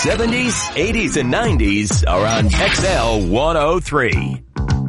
70s, 80s, and 90s are on XL 103.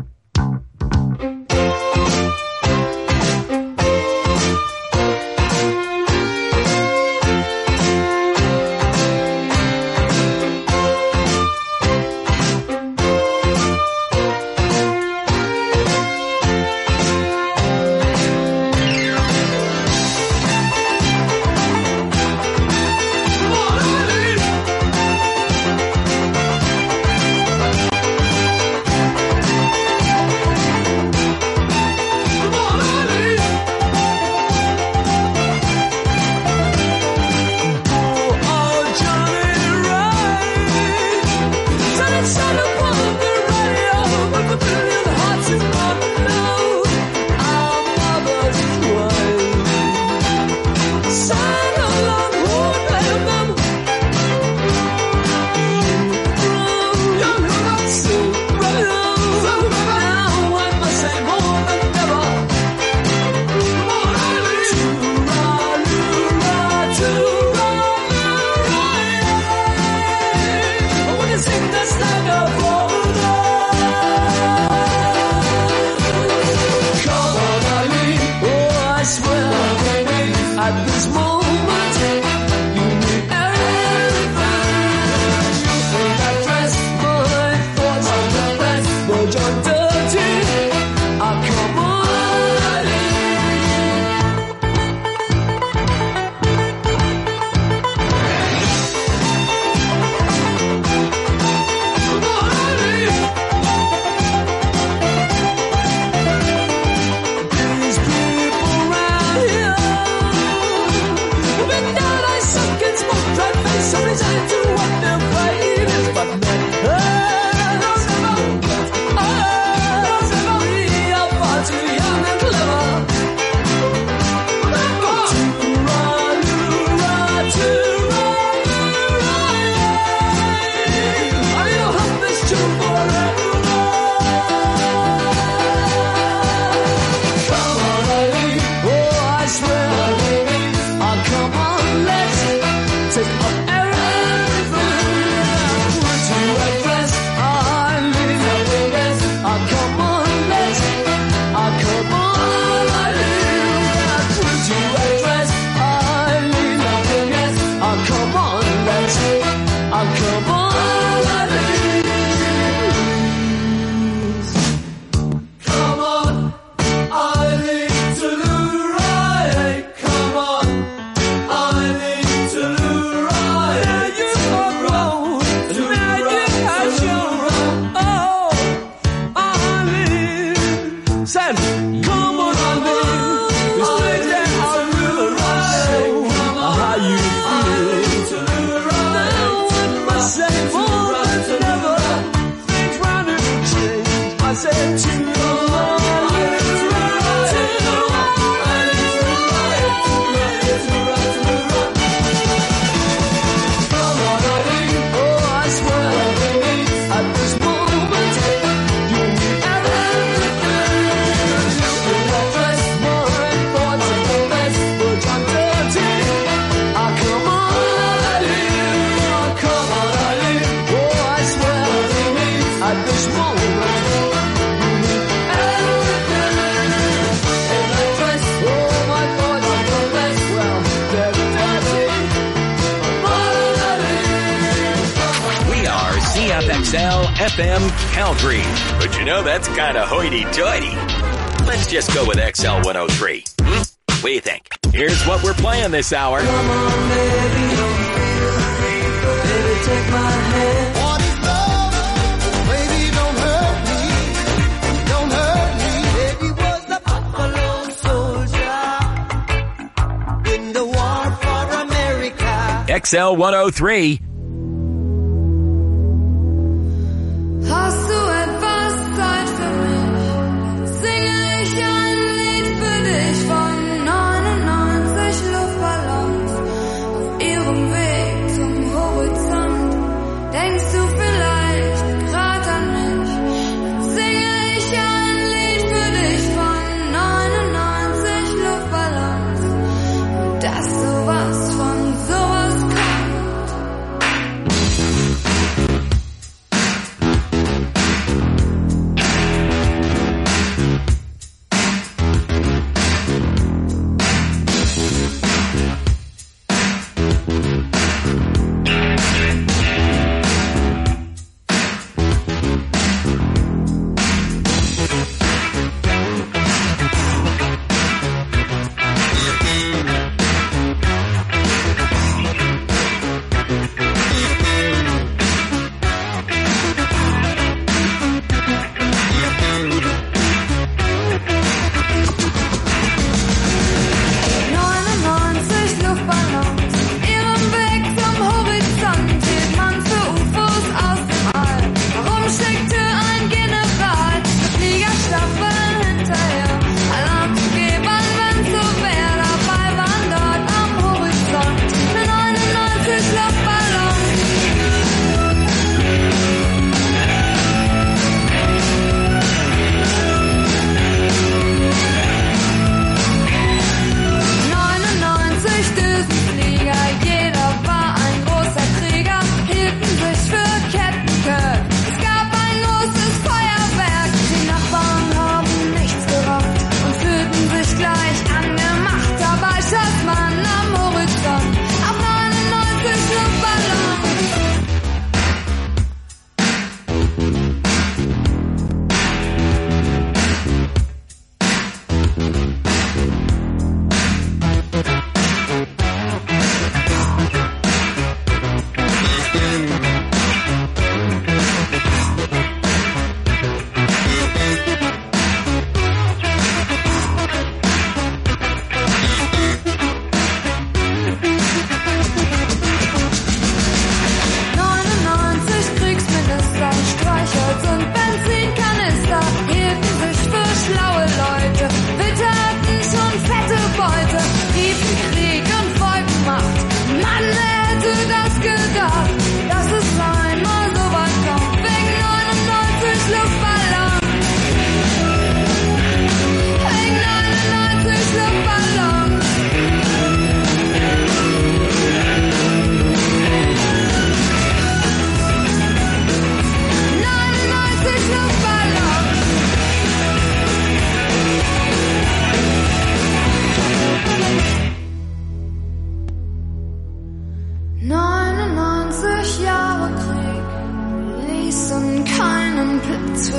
FM Calgary. But you know that's kind of hoity-toity. Let's just go with XL 103. What do you think? Here's what we're playing this hour. Come on, baby. Baby, take my hand. What is love? Baby, don't hurt me. Don't hurt me. Baby was a buffalo soldier in the war for America. XL 103. Hast du etwas Zeit für mich? Singe ich ein Lied für dich von 99 Luftballons auf ihrem Weg zum Horizont. Denkst du vielleicht grad an mich? Dann singe ich ein Lied für dich von 99 Luftballons und dass sowas von sowas kommt.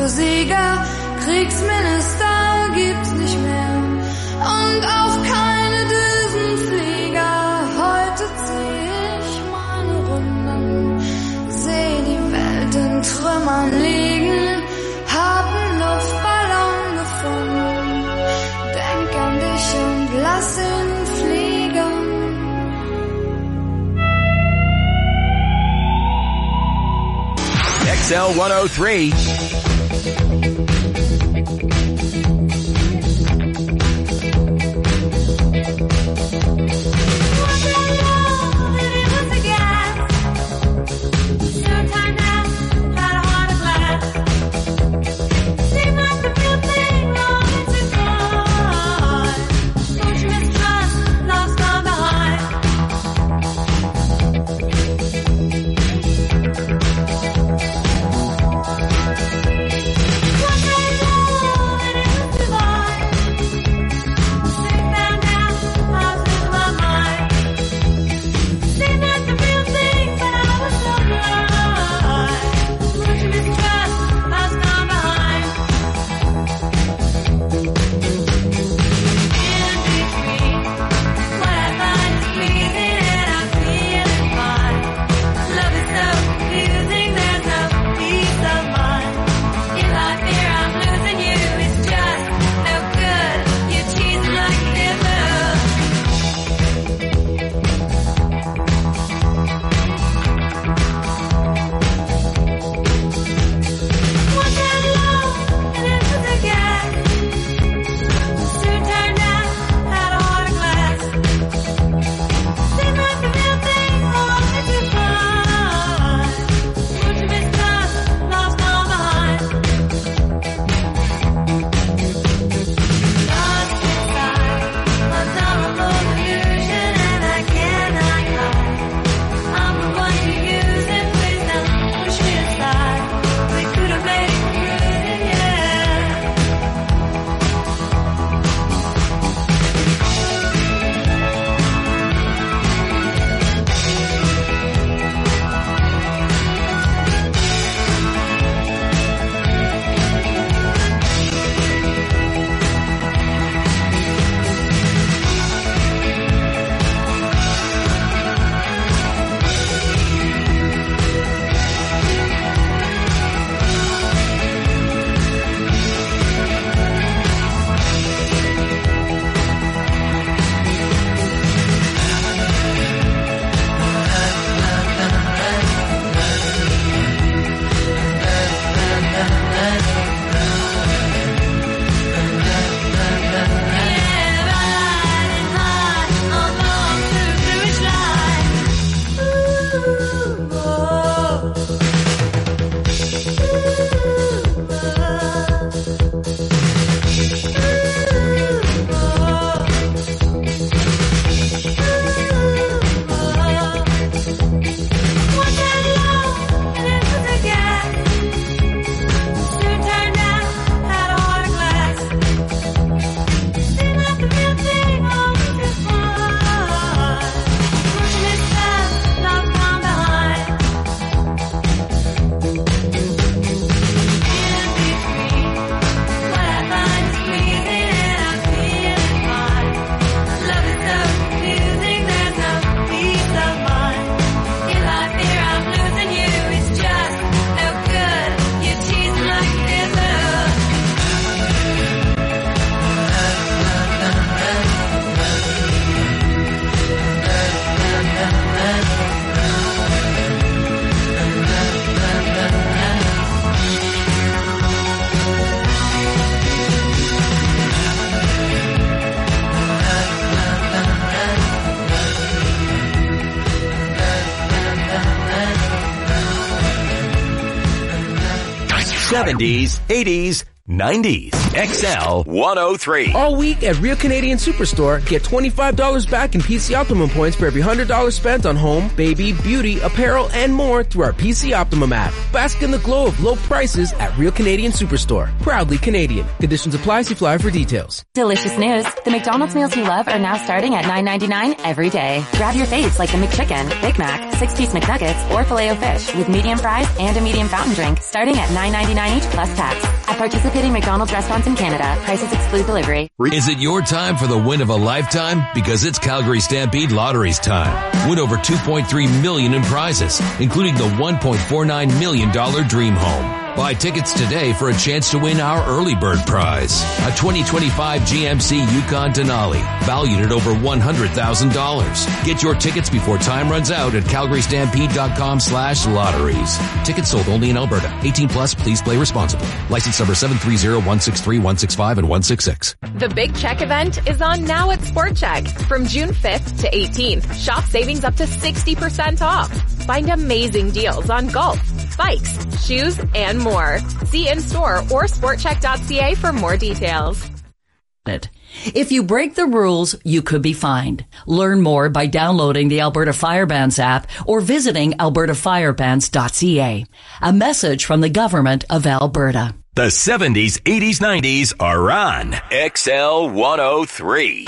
für Sieger, Kriegsminister gibt's nicht mehr und auch keine Düsenflieger. Heute zieh ich meine Runden, seh die Welt in Trümmern liegen, hab 'n Luftballon gefunden, denk an dich und lass ihn fliegen. XL 103. '70s, '80s, '90s. XL 103. All week at Real Canadian Superstore, get $25 back in PC Optimum points for every $100 spent on home, baby, beauty, apparel, and more through our PC Optimum app. Bask in the glow of low prices at Real Canadian Superstore. Proudly Canadian. Conditions apply. See flyer for details. Delicious news. The McDonald's meals you love are now starting at $9.99 every day. Grab your faves like the McChicken, Big Mac, 6-piece McNuggets, or Filet-O-Fish with medium fries and a medium fountain drink starting at $9.99 each plus tax. At participating McDonald's restaurants in Canada, prices exclude delivery. Is it your time for the win of a lifetime? Because it's Calgary Stampede Lottery's time. Win over $2.3 million in prizes, including the $1.49 million Dream Home. Buy tickets today for a chance to win our early bird prize, a 2025 GMC Yukon Denali, valued at over $100,000. Get your tickets before time runs out at calgarystampede.com/lotteries. Tickets sold only in Alberta. 18 plus, please play responsibly. License number 730-163-165 and 166. The Big Check event is on now at Sport Check. From June 5th to 18th, shop savings up to 60% off. Find amazing deals on golf, bikes, shoes, and more. See in-store or sportcheck.ca for more details. If you break the rules, you could be fined. Learn more by downloading the Alberta Fire Bans app or visiting albertafirebans.ca. A message from the Government of Alberta. The 70s, 80s, 90s are on XL 103.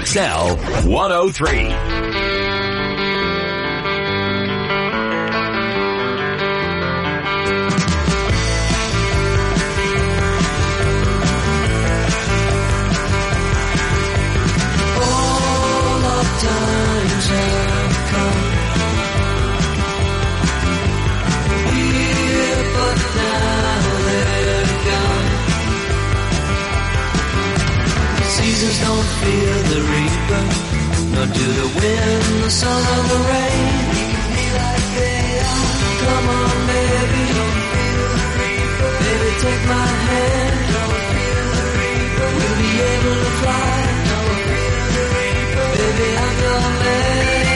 XL 103. Times have come here, but now they're gone. Seasons don't fear the reaper, nor do the wind, the sun, or the rain. We can be like they are. Come on, baby, don't feel the reaper. Baby, take my hand, don't feel the reaper. We'll be able to fly. Don't feel the reaper. Baby, I'm your man.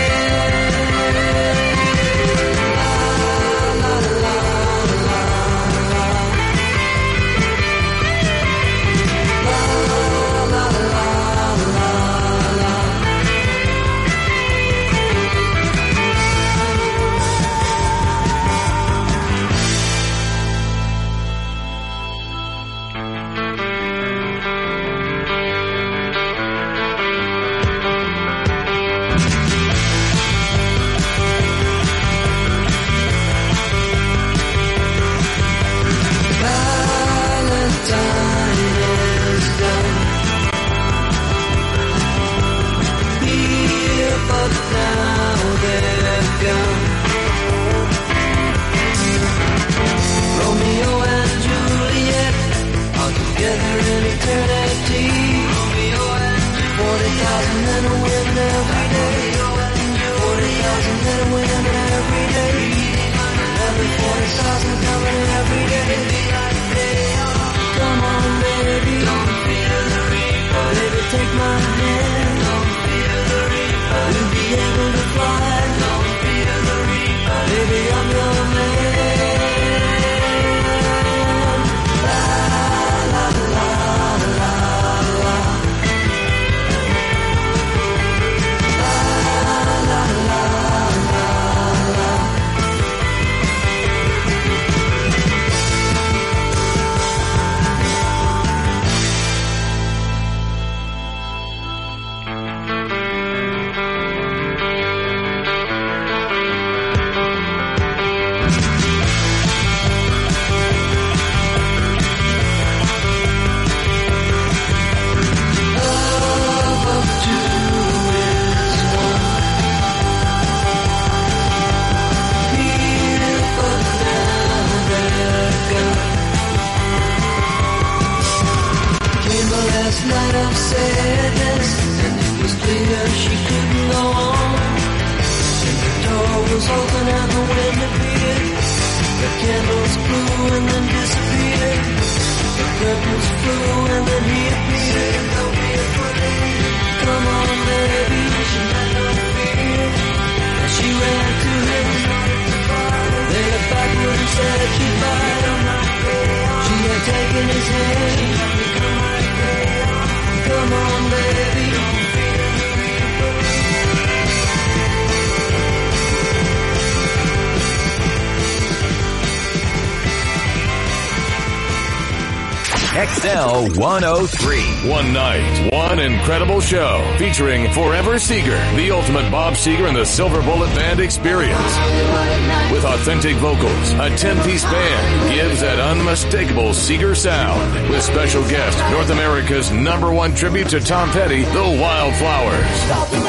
XL 103. One night, one incredible show featuring Forever Seeger, the ultimate Bob Seger and the Silver Bullet Band experience. With authentic vocals, a 10-piece band gives that unmistakable Seeger sound. With special guest, North America's #1 tribute to Tom Petty, The Wildflowers.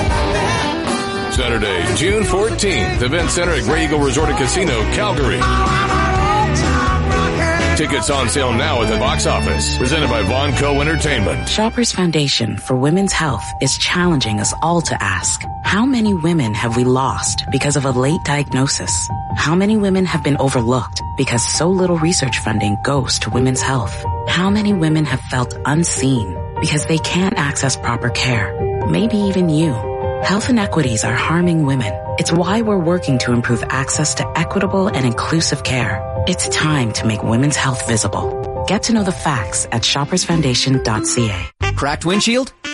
Saturday, June 14th, Event Center at Grey Eagle Resort and Casino, Calgary. Tickets on sale now at the box office. Presented by Von Co. Entertainment. Shoppers Foundation for Women's Health is challenging us all to ask, how many women have we lost because of a late diagnosis? How many women have been overlooked because so little research funding goes to women's health? How many women have felt unseen because they can't access proper care? Maybe even you. Health inequities are harming women. It's why we're working to improve access to equitable and inclusive care. It's time to make women's health visible. Get to know the facts at shoppersfoundation.ca. Cracked windshield?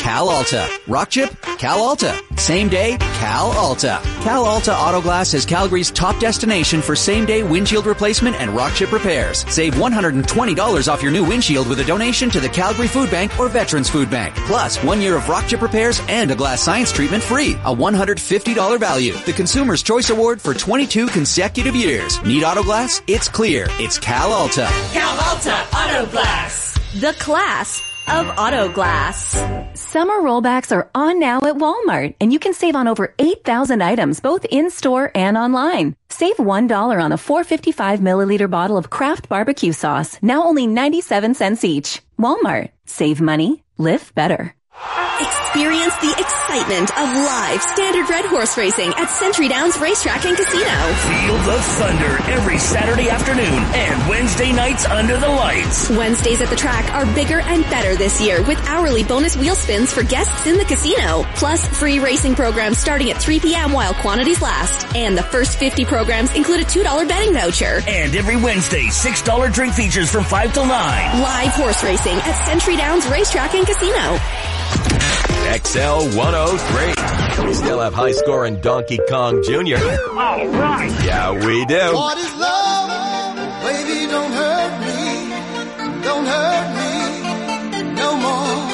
Cal Alta. Rock chip? Cal Alta. Same day? Cal Alta. Cal Alta Auto Glass is Calgary's top destination for same-day windshield replacement and rock chip repairs. Save $120 off your new windshield with a donation to the Calgary Food Bank or Veterans Food Bank. Plus, 1 year of rock chip repairs and a glass science treatment free. A $150 value. The Consumer's Choice Award for 22 consecutive years. Need auto glass? It's clear. It's Cal Alta. Cal Alta Auto Glass. The class of auto glass. Summer rollbacks are on now at Walmart, and you can save on over 8,000 items, both in-store and online. Save $1 on a 455 milliliter bottle of Kraft barbecue sauce, now only 97 cents each. Walmart. Save money. Live better. Experience the excitement of live standard red horse racing at Century Downs Racetrack and Casino. Feel the thunder every Saturday afternoon and Wednesday nights under the lights. Wednesdays at the track are bigger and better this year with hourly bonus wheel spins for guests in the casino. Plus free racing programs starting at 3 p.m. while quantities last. And the first 50 programs include a $2 betting voucher. And every Wednesday, $6 drink features from 5 till 9. Live horse racing at Century Downs Racetrack and Casino. XL 103. We still have high-scoring Donkey Kong Jr. All right. Yeah, we do. What is love? Baby, don't hurt me. Don't hurt me no more.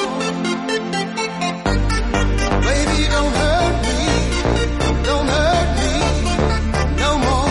Baby, don't hurt me. Don't hurt me no more.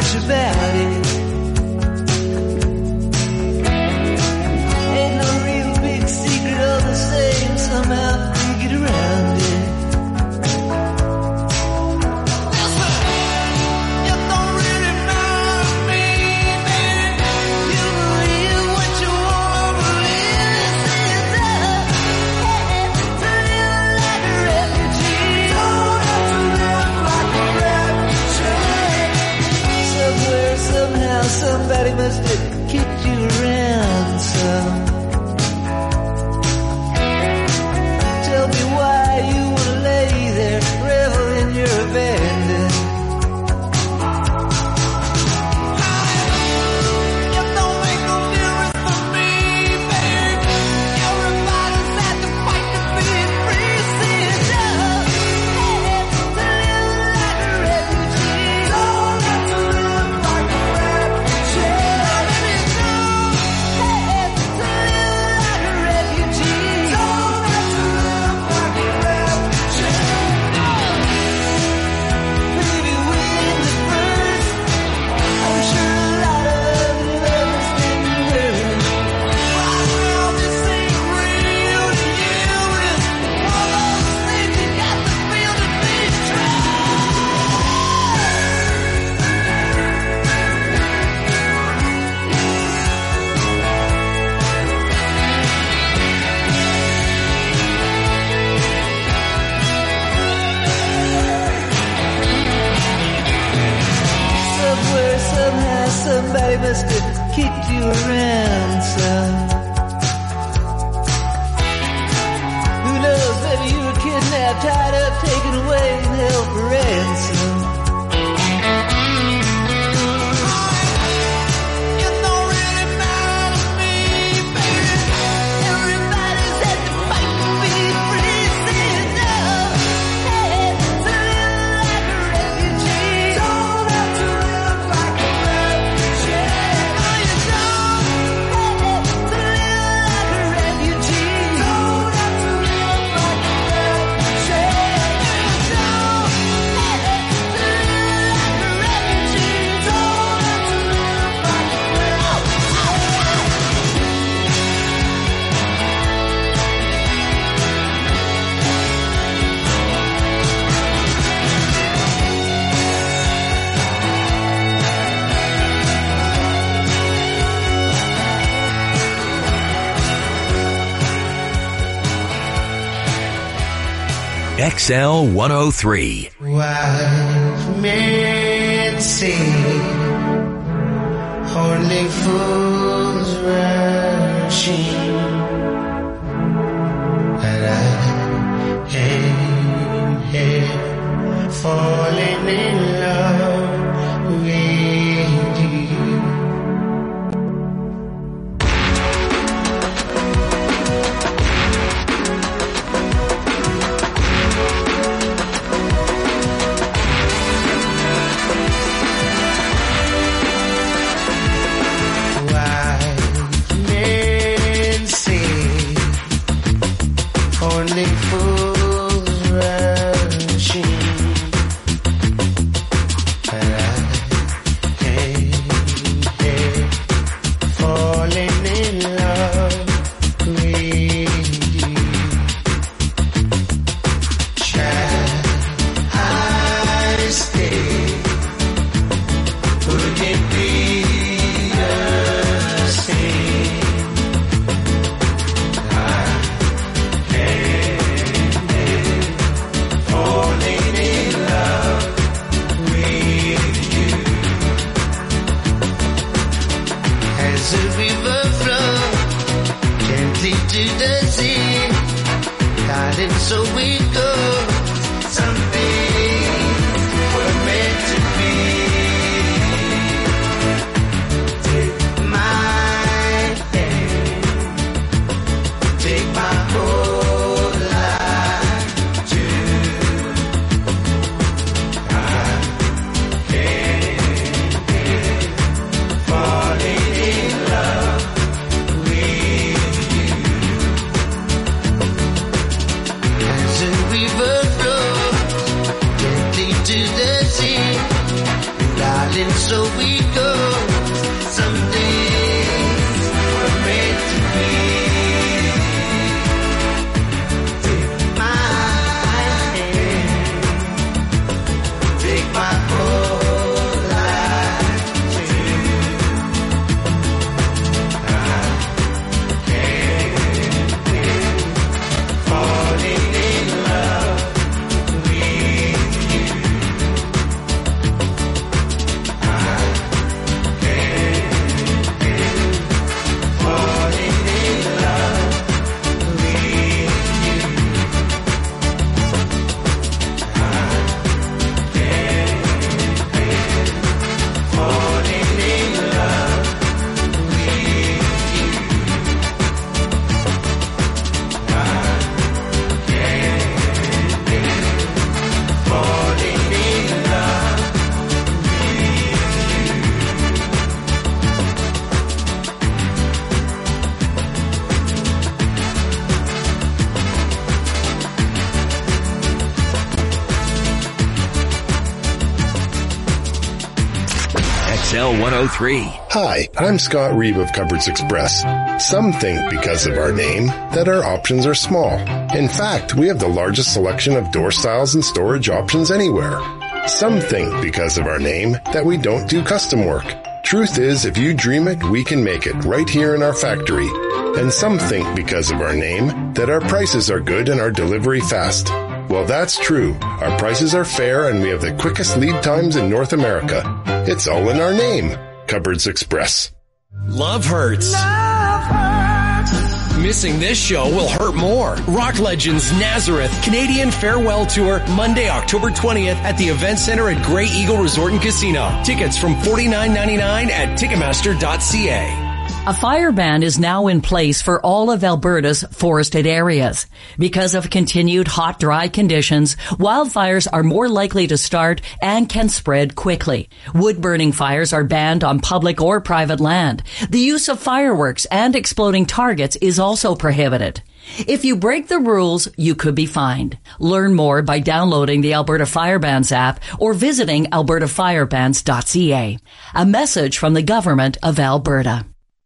much about it. Ain't no real big secret, all the same, somehow we get around it. Somebody must have kicked you around some. Tell me why you wanna lay there, revel in your abandon. It don't make no difference for me, babe. Everybody's had to fight to be free. Sit down, to live like a refugee. Don't have to live like a somebody must have kicked you around some. Who knows, maybe you were kidnapped, tied up, taken away, and held for ransom. XL 103. White men say only fools rushing, but I am here falling in love with you. Only fools rushing, XL 103. Hi, I'm Scott Reeve of Cupboards Express. Some think because of our name that our options are small. In fact, we have the largest selection of door styles and storage options anywhere. Some think because of our name that we don't do custom work. Truth is, if you dream it, we can make it right here in our factory. And some think because of our name that our prices are good and our delivery fast. Well, that's true. Our prices are fair and we have the quickest lead times in North America. It's all in our name. Cupboards Express. Love hurts. Missing this show will hurt more. Rock Legends Nazareth Canadian Farewell Tour, Monday, October 20th at the Event Center at Grey Eagle Resort and Casino. Tickets from $49.99 at Ticketmaster.ca. A fire ban is now in place for all of Alberta's forested areas. Because of continued hot, dry conditions, wildfires are more likely to start and can spread quickly. Wood-burning fires are banned on public or private land. The use of fireworks and exploding targets is also prohibited. If you break the rules, you could be fined. Learn more by downloading the Alberta Fire Bans app or visiting albertafirebans.ca. A message from the Government of Alberta.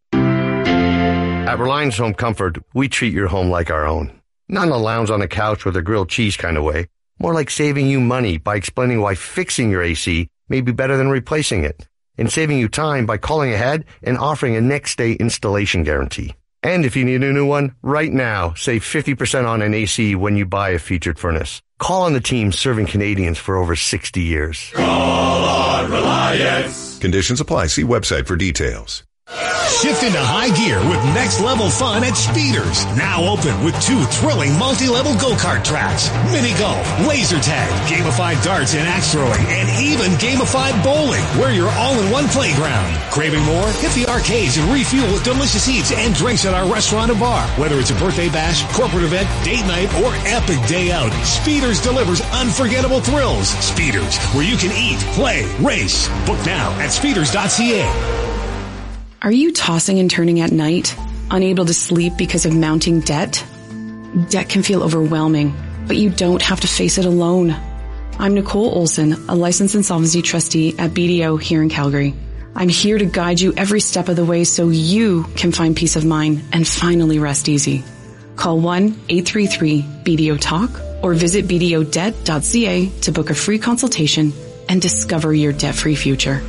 At Reliance Home Comfort, we treat your home like our own. Not in a lounge on the couch with a grilled cheese kind of way. More like saving you money by explaining why fixing your AC may be better than replacing it. And saving you time by calling ahead and offering a next-day installation guarantee. And if you need a new one, right now, save 50% on an AC when you buy a featured furnace. Call on the team serving Canadians for over 60 years. Call on Reliance. Conditions apply. See website for details. Shift into high gear with next-level fun at Speeders. Now open with 2 thrilling multi-level go-kart tracks, mini golf, laser tag, gamified darts and axe throwing, and even gamified bowling, where you're all in one playground. Craving more? Hit the arcades and refuel with delicious eats and drinks at our restaurant and bar. Whether it's a birthday bash, corporate event, date night, or epic day out, Speeders delivers unforgettable thrills. Speeders, where you can eat, play, race. Book now at speeders.ca. Are you tossing and turning at night, unable to sleep because of mounting debt? Debt can feel overwhelming, but you don't have to face it alone. I'm Nicole Olson, a licensed insolvency trustee at BDO here in Calgary. I'm here to guide you every step of the way so you can find peace of mind and finally rest easy. Call 1-833-BDO-TALK or visit bdodebt.ca to book a free consultation and discover your debt-free future.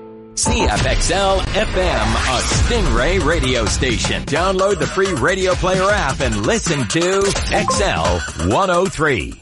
CFXL FM, a Stingray radio station. Download the free Radio Player app and listen to XL 103.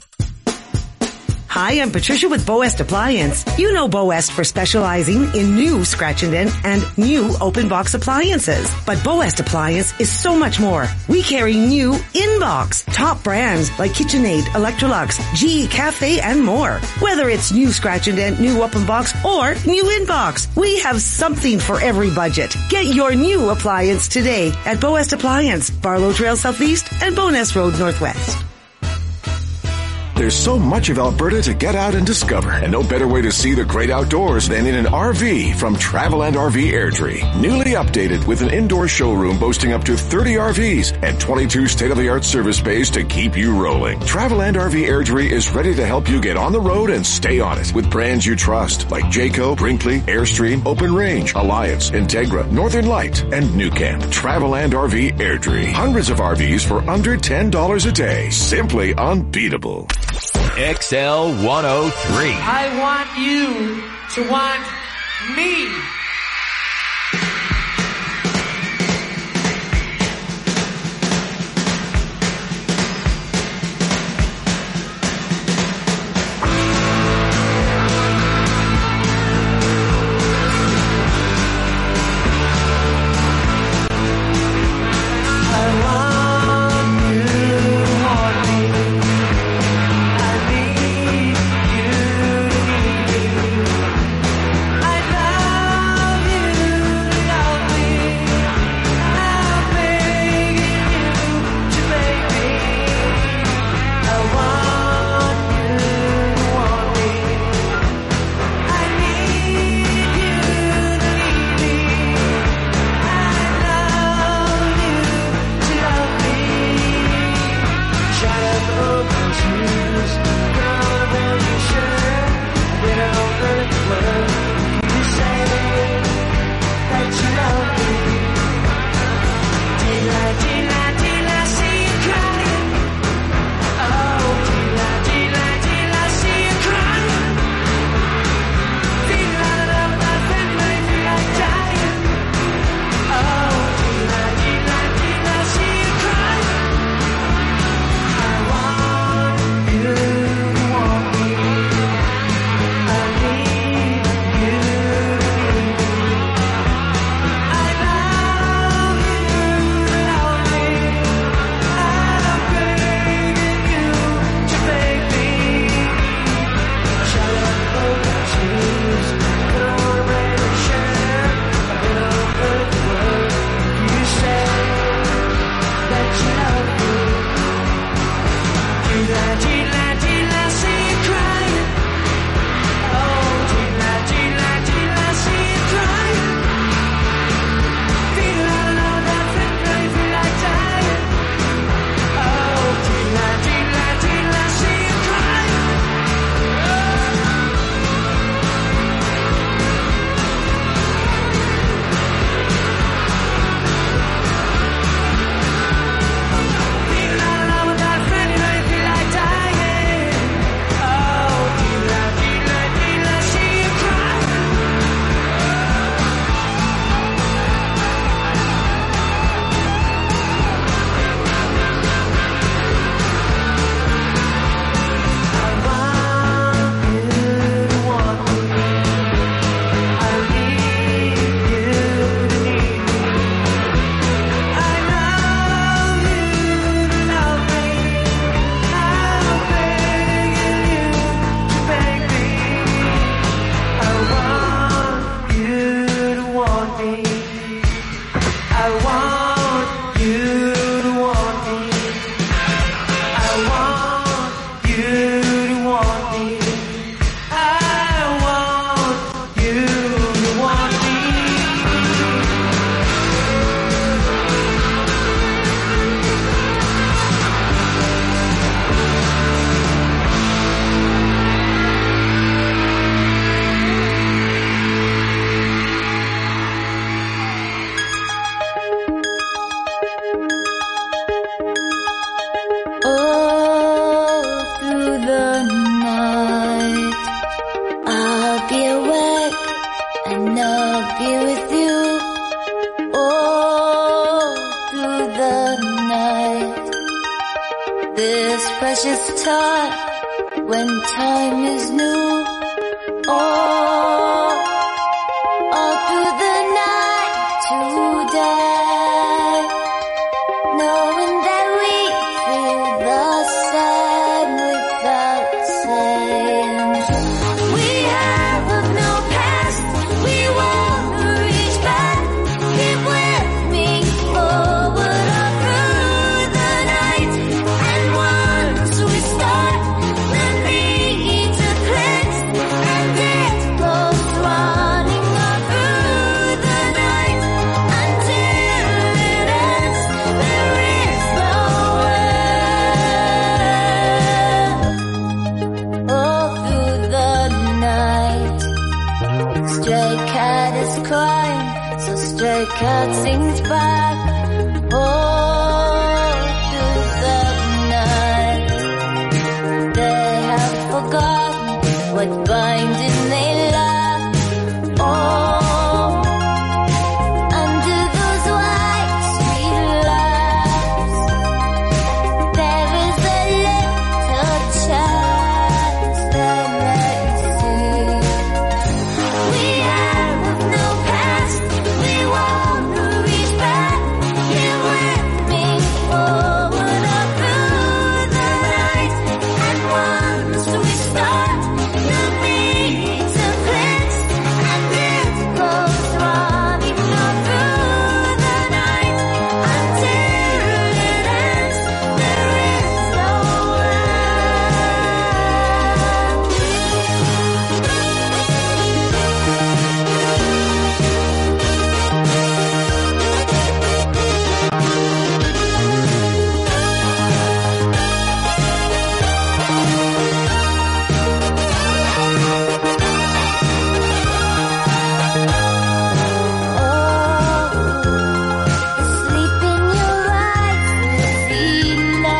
Hi, I'm Patricia with Boest Appliance. You know Boest for specializing in new scratch and dent and new open box appliances. But Boest Appliance is so much more. We carry new in-box, top brands like KitchenAid, Electrolux, GE Cafe, and more. Whether it's new scratch and dent, new open box, or new in-box, we have something for every budget. Get your new appliance today at Boest Appliance, Barlow Trail Southeast and Bowness Road Northwest. There's so much of Alberta to get out and discover, and no better way to see the great outdoors than in an RV from Traveland RV Airdrie. Newly updated with an indoor showroom boasting up to 30 RVs and 22 state-of-the-art service bays to keep you rolling. Traveland RV Airdrie is ready to help you get on the road and stay on it with brands you trust like Jayco, Brinkley, Airstream, Open Range, Alliance, Integra, Northern Light, and New Camp. Traveland RV Airdrie. Hundreds of RVs for under $10 a day. Simply unbeatable. XL 103. I want you to want me. I and I'll be with you all through the night. This precious time, when time is new, all through the night today, knowing that we feel the same without saying. We have no past, we won't reach back. Keep with me forward all through the night, and once we start, the need to cleanse, and it goes running all through the night until it ends. There is nowhere all through the night. Stray cat is crying, so stray cat sings back all through the night. They have forgotten what binding they lack. Oh, under those white sweet lights, there is a little chance they may see. We have no past, we won't reach back. Here with me forward all through the night, and once we start, the need to cleanse, and it goes running all through the night until it ends. There is sleep in your eyes, Lucina.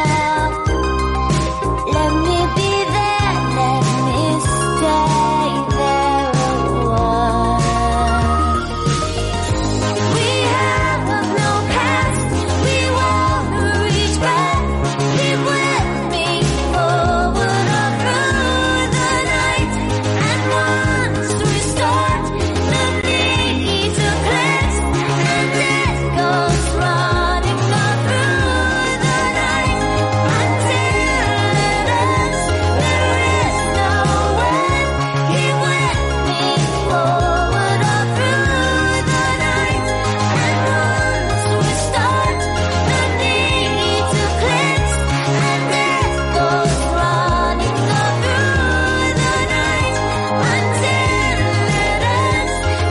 Let me be there, let me stay there a while. We have no past, we won't reach back. Keep with me forward all through the night, and once we start, the need to cleanse, and it goes running all through the night until it ends. There is no end. Keep with me forward all through the night, and once we start, the need to cleanse, and it goes running all through the night until it ends.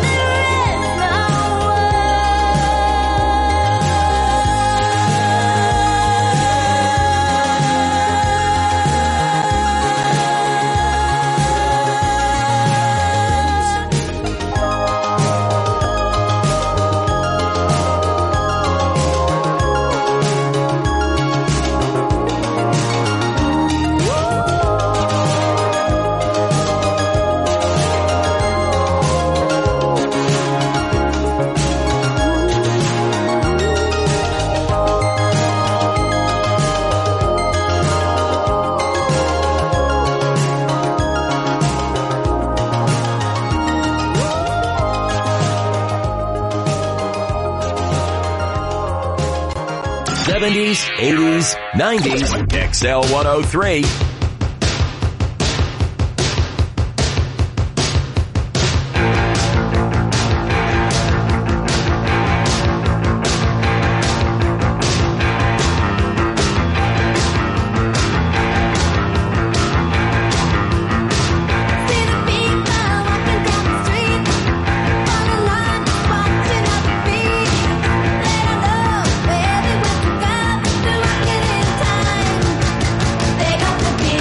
'70s, '80s, '90s, XL 103. They got the beat.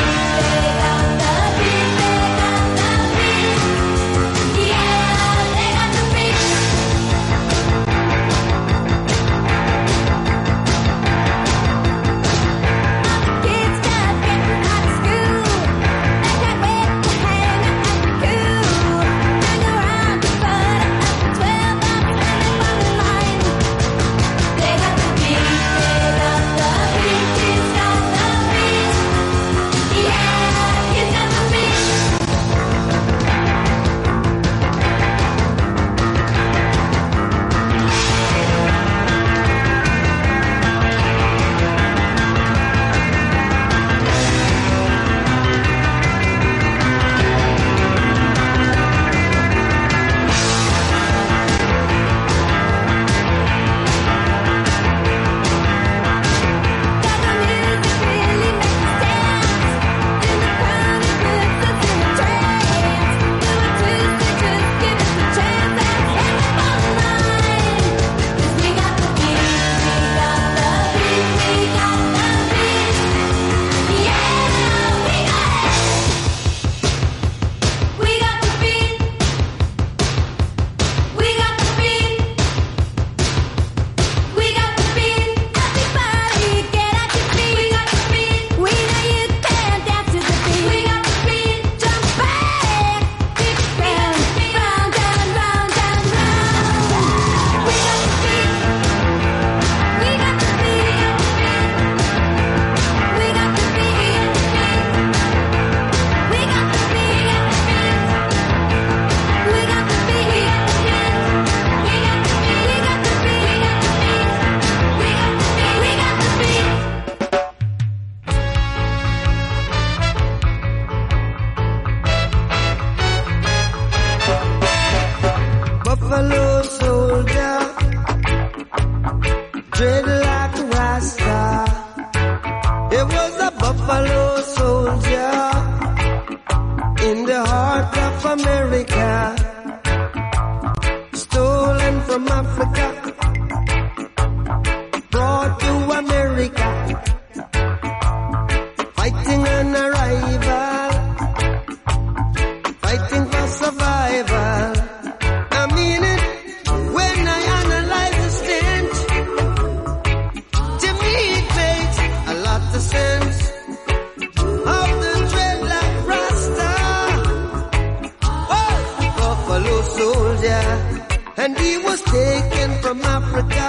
soldier, and he was taken from Africa,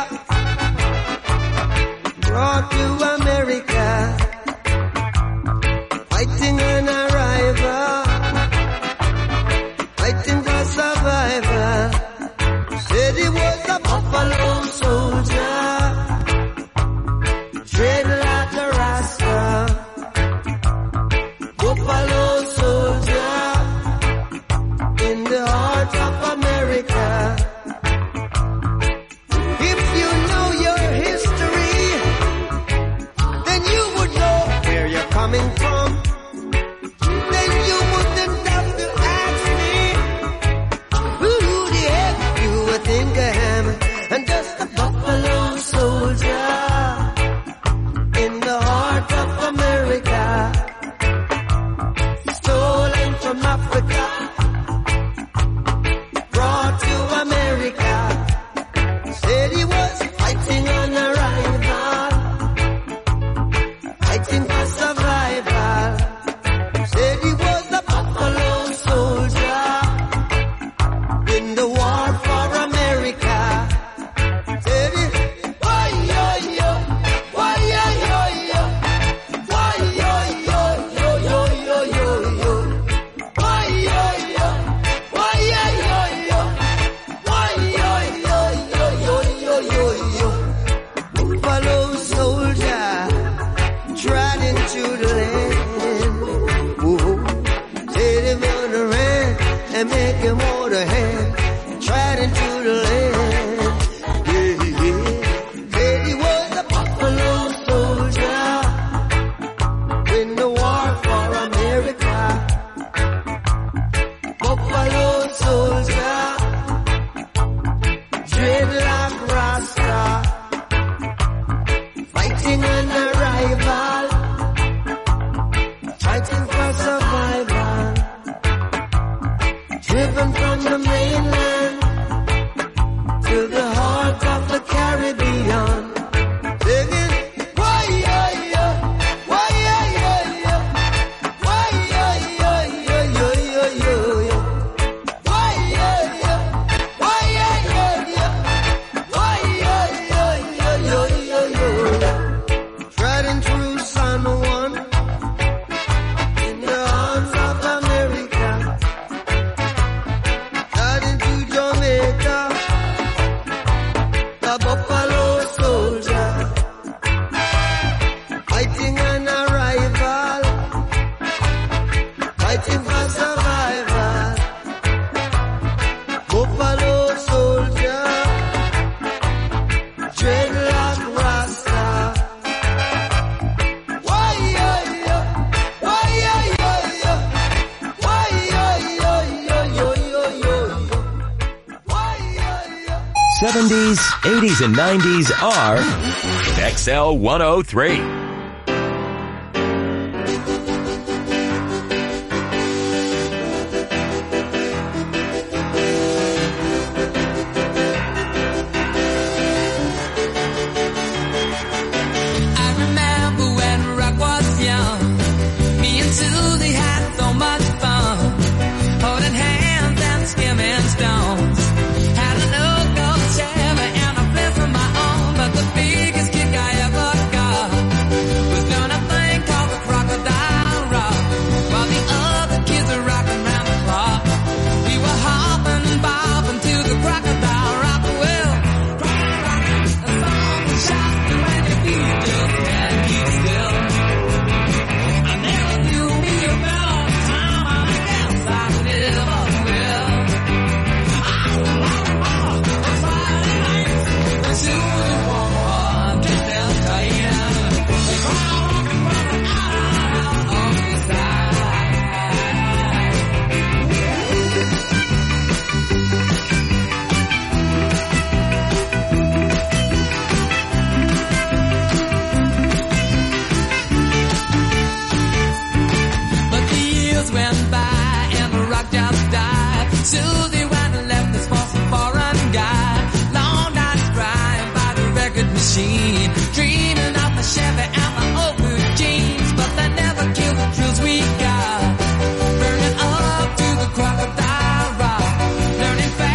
brought to America, fighting an arrival, fighting for survival. Said he was a buffalo soldier, tread like a rasta, buffalo soldier in the heart of America. If you know your history, then you would know where you're coming from. Then you wouldn't have to ask me who the heck you would think I am. I'm just a buffalo soldier in the heart of America, stolen from Africa, brought to America. Said he was fighting on arrival, fighting for survival. Said he was a buffalo soldier in the war for America. Said he, why yo yo, why yo yo yo, why yo yo yo yo yo yo yo, why yo yo, why yo yo yo, why yo yo yo yo yo yo yo. Buffalo soldier tried into the land. Whoa. Said him on the ran and make him hold a hand. Tried into the land. Yeah, yeah. Said he was a buffalo soldier in the war for America. Buffalo soldier, dreadlock rasta, fighting an arrival, fighting for survival, driven from the mainland to the heart of the Caribbean. Singing, why yo yo, why yo yo yo, why yo yo yo yo yo yo yo, why yo yo, why yo yo yo, why yo yo yo yo yo yo. Treading through San Juan in the arms of America, treading to Jamaica, the buffalo soldier, fighting an arrival, fighting for survival. Buffalo soldier, dreadlock rasta. Why yo yo, why yo yo yo, why yo yo yo yo yo yo, why yo yo. 70s, 80s, and 90s are XL 103. I remember when rock was young. Me and Susie had so much fun, holding hands and skimming stones. Had an old gold Chevy and a fence of my own, but the biggest kick I ever got was doing a thing called the Crocodile Rock, while the other kids were rocking round the clock. We were hopping and bobbing to the Crocodile Rock. Well, a song that shocks you when your feet just can't keep still. I never knew me about time, I guess I never will. On Friday nights, the Susie woman dressed in tight, they crowd rocking running out on the side. But the years went by and the rock just died. Susie went and left this for some foreign guy. Long nights crying by the record machine, dreaming of the Chevy and the old blue jeans. But they never killed the thrills we got, burning up to the Crocodile Rock, learning fast.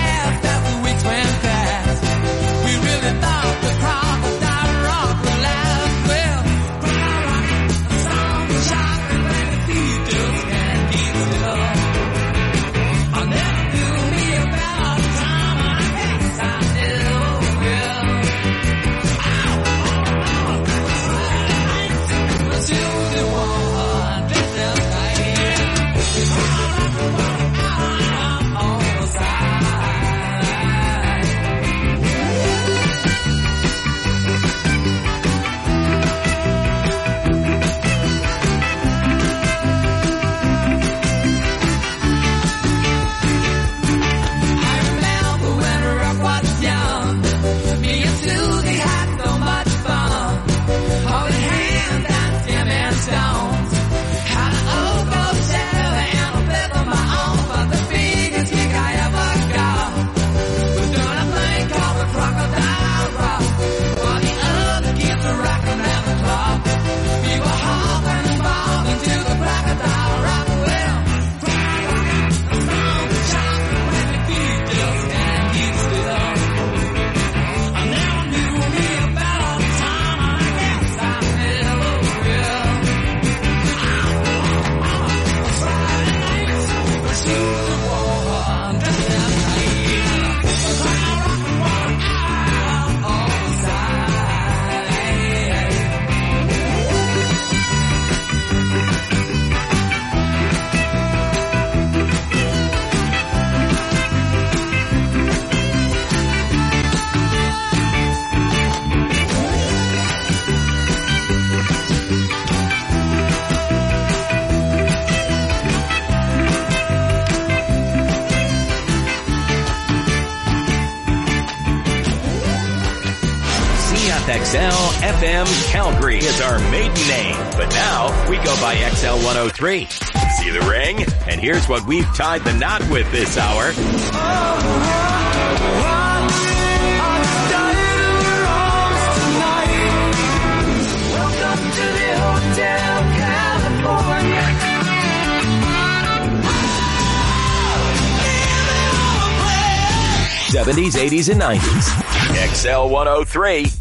FXL FM Calgary is our maiden name, but now we go by XL 103. See the ring? And here's what we've tied the knot with this hour. Welcome to the Hotel California. 70s, 80s, and 90s. XL 103.